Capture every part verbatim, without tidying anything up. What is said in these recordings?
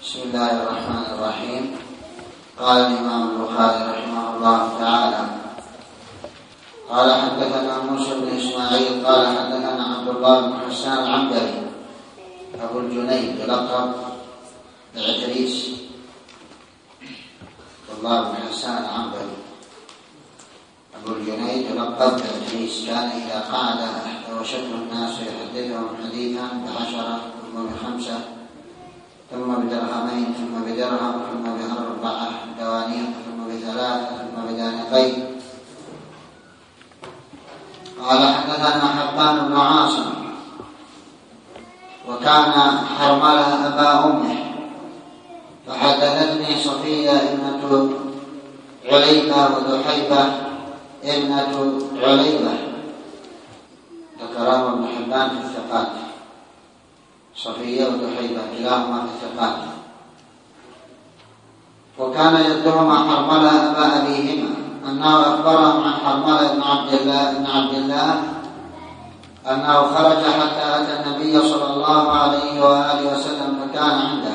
بسم الله الرحمن الرحيم. قال الإمام البخاري رحمه الله تعالى: قال حدثنا موسى بن إسماعيل قال حدثنا عبد الله بن حسان العنبري أبو الجنيد يلقب بعتريس. عبد الله بن حسان العنبري أبو الجنيد يلقب بعتريس، كان إذا قعد احتوشته الناس يحدثهم حديثا بعشرة ثم بخمسة ثم بدرهمين ثم بدرهم ثم بأربعة دوانيق ثم بثلاثة ثم بدانقين. قال حدثنا حبان بن عاصم وكان حرملة أبا أمه، فحدثتني صفية ابنة عليبة وذحيبة ابنة عليبة، ذكرهم ابن حبان في الثقات، صفية وذحيبة كلاهما في الثقات. وكان يدهما حرملة أبا أبيهما أنه أخبرهم عن حرملة بن عبد الله بن عبد الله أنه خرج حتى أتى النبي صلى الله عليه وآله وسلم فكان عنده،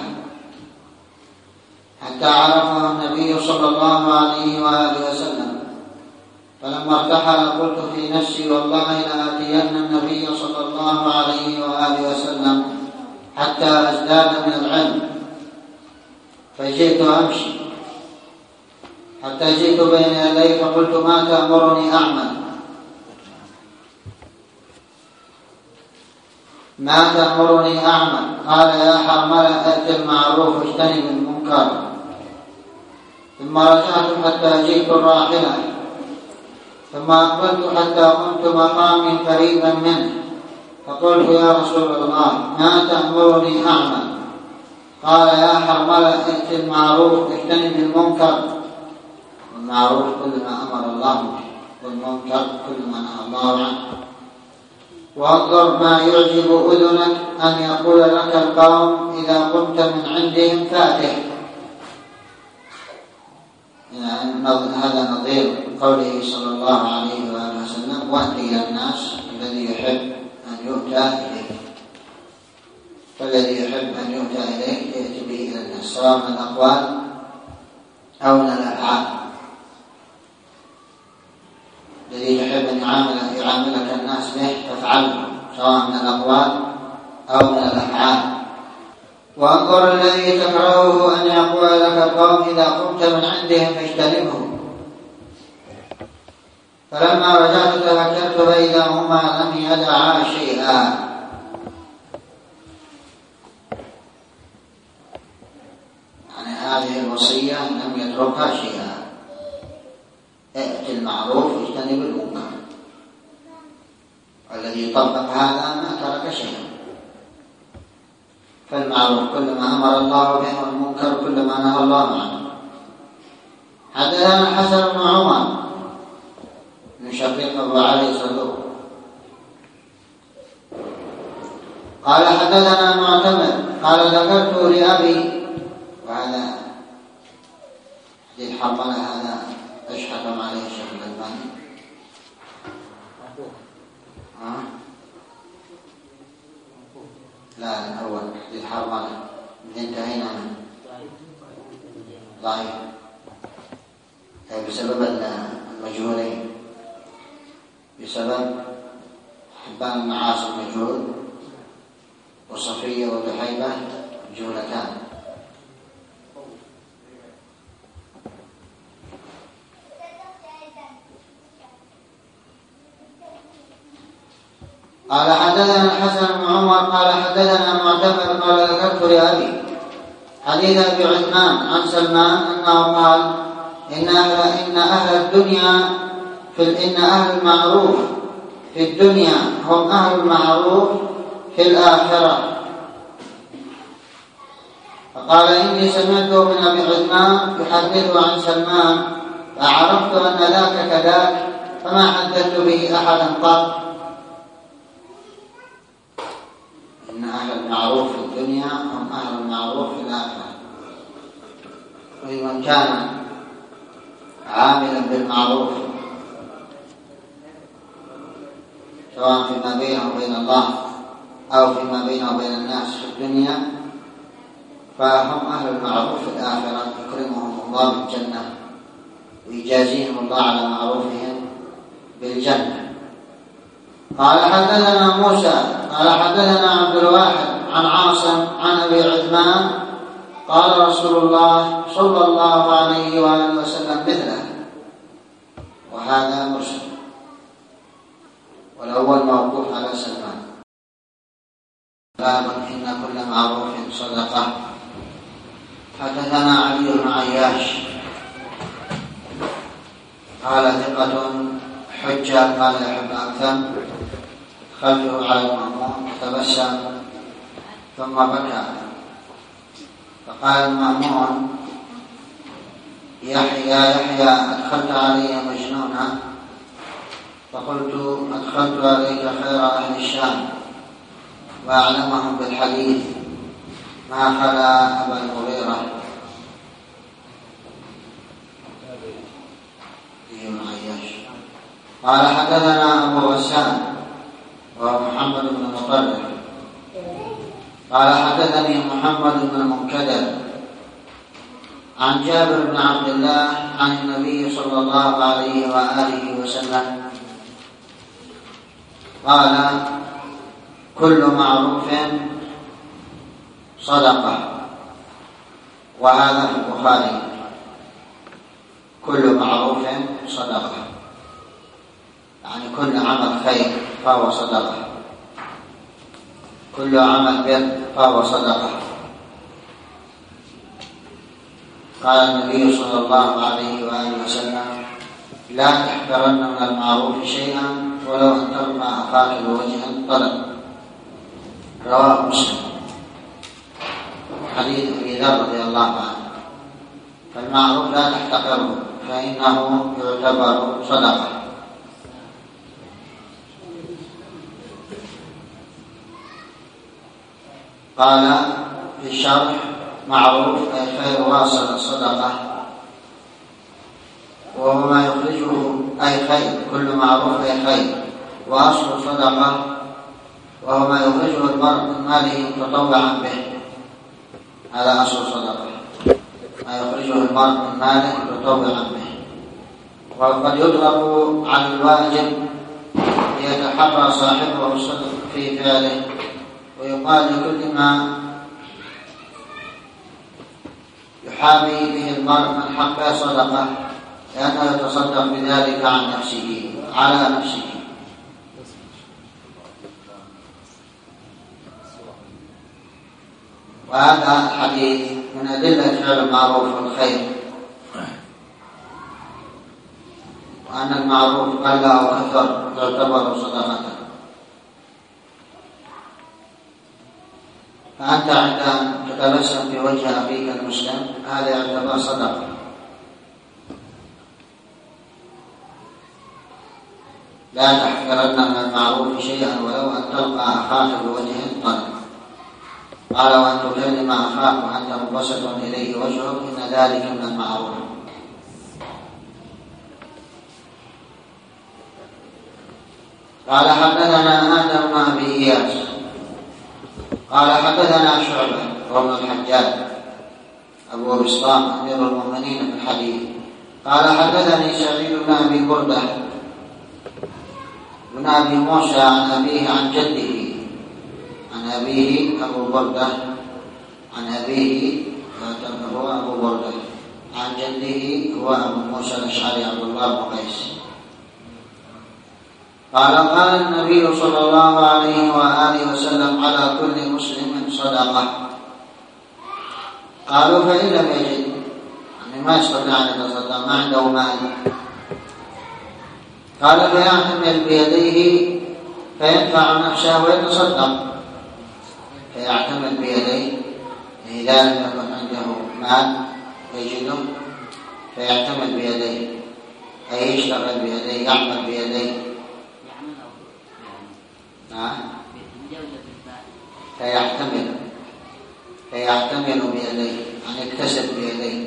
حتى عرفه النبي صلى الله عليه وآله وسلم. فلما ارتحل قلت في نفسي: والله لآتين النبي صلى الله عليه وآله وسلم حتى أزداد من العلم. فجئت أمشي حتى جئت بين يديه فقلت: ما تأمرني أعمل؟ ما تأمرني أعمل؟ قال: يا حرملة أت المعروف واجتنب المنكر. ثم رجعت حتى جئت الراحلة، ثم أقبلت حتى قمت مقامي قريبا منه، فقلت: يا رسول الله ما تأمرني أعمل؟ قال: يا حرملة ائت المعروف واجتنب المنكر. والمعروف كل ما أمر الله به، والمنكر كل ما نهى الله عنه. وانظر ما يعجب أذنك أن يقول لك القوم إذا قمت من عندهم فاتح. يعني هذا نظير قوله صلى الله عليه وآله وسلم: وأت إلى الناس الذي يحب أن يؤتى إليه، فالذي يحب أن يؤتى إليه يأتي به إلى الناس، سواء من الأقوال أو من الأفعال. الذي يحب أن يعاملك الناس به فافعله، سواء من الأقوال أو من الأفعال. وانظر الذي تكرهه أن يقول لك القوم إذا قمت من عندهم فاجتنبه. فلما رجعت تذكرت فإذا هما لم يدعا شيئا. يعني هذه الوصية لم يتركها شيئا: ائت المعروف واجتنب المنكر. والذي طبق هذا ما ترك شيئا. فالمعروف كل ما أمر الله به، والمنكر كل ما نهى الله عنه. حدثنا الحسن بن عمر من شقيق أبو علي صدوق قال حدثنا معتمر قال ذكرت لأبي. وهذا حديث حرملة هذا ايش حكم عليه الشيخ الألباني؟ ها؟ لا، الأول حديث حرملة انتهينا منه ضعيف بسبب المجهولين، بسبب حبان بن عاصم مجهول، وصفية وذحيبة مجهولتان. قال حدثنا الحسن بن عمر قال حدثنا معتمر قال ذكرت لأبي حديث أبي عثمان عن سلمان أنه قال: إن أهل, إن أهل الدنيا في إن أهل المعروف في الدنيا هم أهل المعروف في الآخرة. فقال: إني سمعت من أبي عثمان يحدث عن سلمان، فعرفت أن ذاك كذاك، فما حدثت به أحدا قط. إن أهل المعروف في الدنيا هم أهل المعروف في الآخرة. ومن كان عاملا بالمعروف سواء فيما بينه وبين الله أو فيما بينه وبين الناس في الدنيا، فهم أهل المعروف في الآخرة يكرمهم الله بالجنة ويجازيهم الله على معروفهم بالجنة. قال حدثنا موسى قال حدثنا عبد الواحد عن عاصم عن أبي عثمان قال رسول الله صلى الله عليه وآله وسلم مثله، وهذا مرسل، والأول موقوف على سلمان. باب إن كل معروف صدقة. حدثنا علي بن عياش قال ثقة حجة قال يحب أكثر خلفه على المأمون تبسم ثم بكى، فقال المأمون يحيى يحيى أدخلت علي مجنونا، فقلت أدخلت عليك خير أهل الشام وأعلمهم بالحديث ما خلا أبا المغيرة. قال حدثنا أبو غسان وهو محمد بن مطرف قال حدثني محمد بن المنكدر عن جابر بن عبد الله عن النبي صلى الله عليه وآله وسلم قال كل معروف صدقة، وهذا في البخاري كل معروف صدقة، يعني كل عمل خير فهو صدقة، كل عمل بر فهو صدقة. قال النبي صلى الله عليه وآله وسلم لا تحقرن من المعروف شيئا ولو أن تلقى أخاك بوجه طلق. رواه مسلم. حديث أبي ذر رضي الله عنه. فالمعروف لا تحتقره فإنه يعتبر صدقة. قال في الشرح معروف أي خير واصل الصدقة، وهو ما يخرجه أي خير، كل معروف أي خير، وأصل صدقة وهو ما يخرجه المرء من ماله متطوعا به، هذا أصل صدقة، ما يخرجه المرء من ماله متطوعا به. وقد يطلق عن الواجب ليتحرى صاحبه الصدق في فعله، ويقال لكل ما يحابي به المرء من حقه صدقة، لأنه يتصدق بذلك عن نفسه على نفسه. وهذا الحديث من أدلة فعل المعروف والخير، وأن المعروف قل أو كثر تعتبر صدقة. فأنت عند أن تتبسم في وجه أخيك المسلم هذا يعتبر صدقة. لا تحقرن من المعروف شيئا ولو أن تلقى أخاك بوجه طلق. قال وأن تكلم أخاك وأنت مبسط إليه وجهك إن ذلك من المعروف. قال حدثنا آدم بن أبي إياس قال حدثنا شعبة وابن الحجاج أبو بسطام أمير المؤمنين في الحديث قال حدثني سعيد بن أبي بردة بن أبي موسى عن أبيه عن جده عن أبيه أبو بردة عن أبيه هو أبو بردة عن جده هو أبو موسى الأشعري عبد الله بن قيس قال قال النبي صلى الله عليه وآله وسلم على كل مسلم صدقة. قالوا فإن لم يجد، يعني ما يستطيع أن يتصدق، ما عنده مال، قال فيعتمد بيديه فينفع نفسه ويتصدق. فيعتمد بيديه إذا لم يكن عنده مال يجده فيعتمد بيديه، أي يشتغل بيديه، يعمل بيديه. نعم. فيعتمد فيعتمد بيديه، يعني يكتسب بيديه،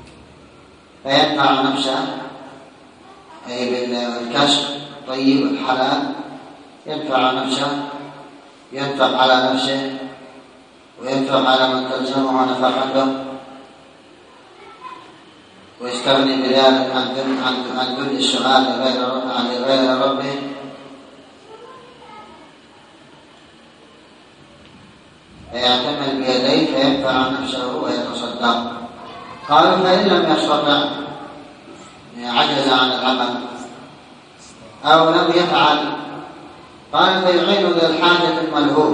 فينفع نفسه أي بالكسب طيب الحلال، ينفع نفسه، ينفع على نفسه وينفق على من تلزمه نفقته ويستغني بذلك عن كل السؤال عن غير ربه، فيعتمد بيديه فينفع نفسه ويتصدق. قالوا فإن لم يستطع عجز عن العمل أو لم يفعل، قال فيعين ذا الحاجة الملهوف،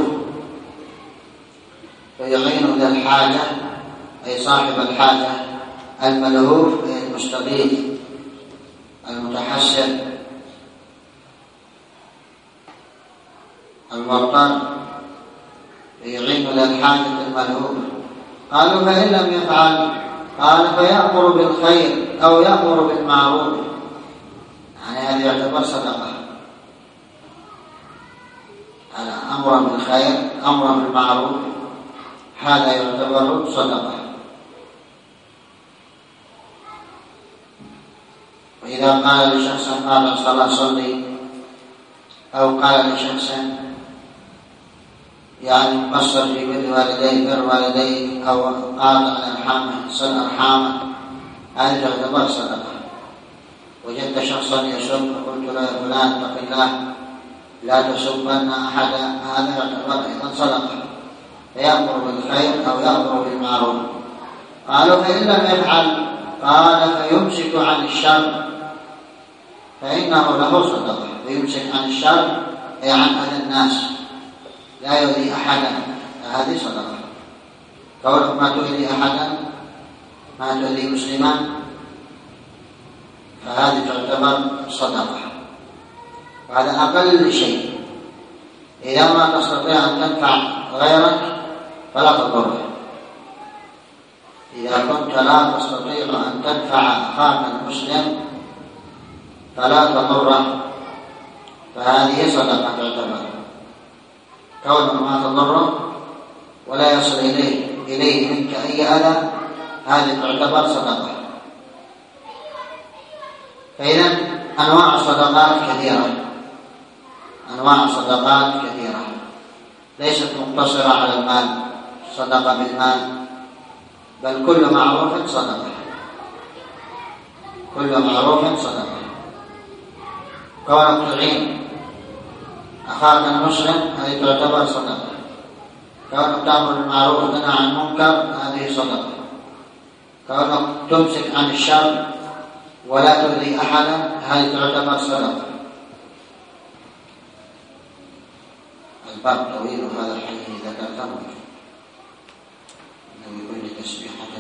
فيعين ذا الحاجة أي صاحب الحاجة الملهوف المستغيث المتحسر المضطر، فيعين ذا الحاجة الملهوف. قالوا فإن لم يفعل، قال فيأمر بالخير أو يأمر بالمعروف، يعني هذا يعتبر صدقة، على أمر بالخير أمر بالمعروف هذا يعتبر صدقة. وإذا قال لشخص قال الصلاة صلي، أو قال لشخص يعني مقصر في بر والديه بر والديه أو قاطع الأرحام صل أرحامه، هذه تعتبر صدقة. وجدت شخصا يسب فقلت له يا فلان اتق الله لا تسبن أحدا، هذا يعتبر أيضا صدقة، فيأمر بالخير أو يأمر بالمعروف. قالوا فإن لم يفعل، قال فيمسك عن الشر فإنه له صدقة، فيمسك عن الشر أي عن أذى الناس، لا يؤذي أحدا، هذه صدقة. كونك ما تؤذي أحدا، ما تؤذي مسلما، فهذه تعتبر صدقة، وهذا أقل شيء. إذا ما تستطيع أن تنفع غيرك فلا تضره، إذا كنت لا تستطيع أن تنفع أخاك المسلم فلا تضره، فهذه صدقة تعتبر. كونك ما تضره ولا يصل إليه إليه منك أي أذى، هذه تعتبر صدقة. فإذا أنواع الصدقات كثيرة، أنواع الصدقات كثيرة، ليست مقتصرة على المال، صدقة بالمال، بل كل معروف صدقة، كل معروف صدقة. كونك تعين أخاك المسلم هذه تعتبر صدقة، كونك تأمر بالمعروف وتنهى عن المنكر هذه صدقة، كونك تمسك عن الشر ولا تؤذي أحدا هذه تعتبر صدقة. الباب طويل هذا الحديث ذكرته، إنه بكل تسبيحة